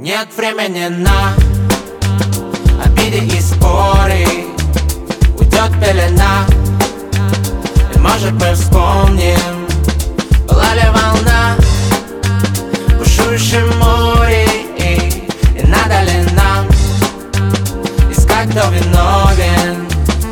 Нет времени на обиды и споры. Уйдет пелена, и может мы вспомним, была ли волна в бушующем море, и надо ли нам искать, кто виновен.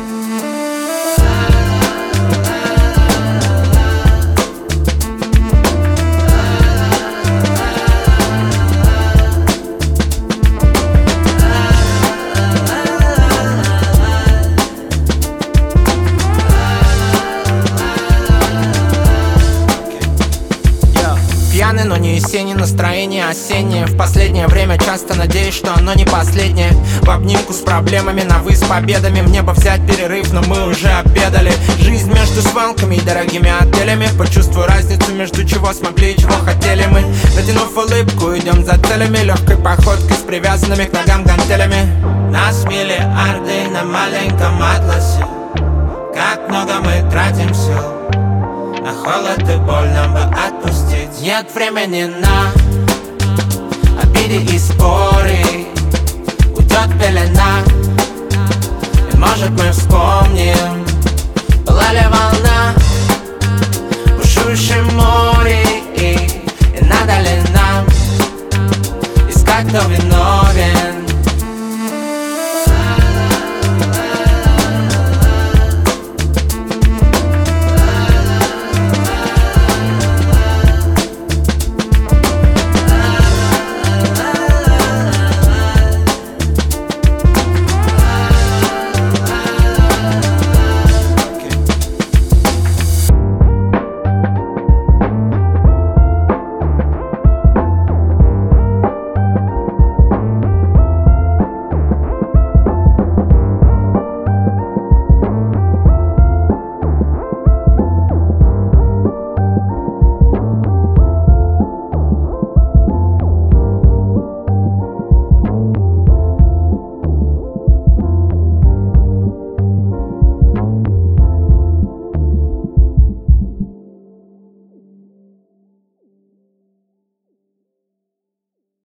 Пьяный, но не весенний, настроение осеннее. В последнее время часто надеюсь, что оно не последнее. В обнимку с проблемами, на вы с победами. Мне бы взять перерыв, но мы уже обедали. Жизнь между свалками и дорогими отелями. Почувствую разницу между чего смогли и чего хотели мы. Натянув улыбку, идем за целями. Легкой походкой с привязанными к ногам гантелями. Нас миллиарды на маленьком атласе. Как много мы тратим сил на холод и боль, нам бы отпустить. Нет времени на обиды и споры. Уйдет пелена, и может мы вспомним, была ли волна в бушующем море, и надо ли нам искать, кто виновен.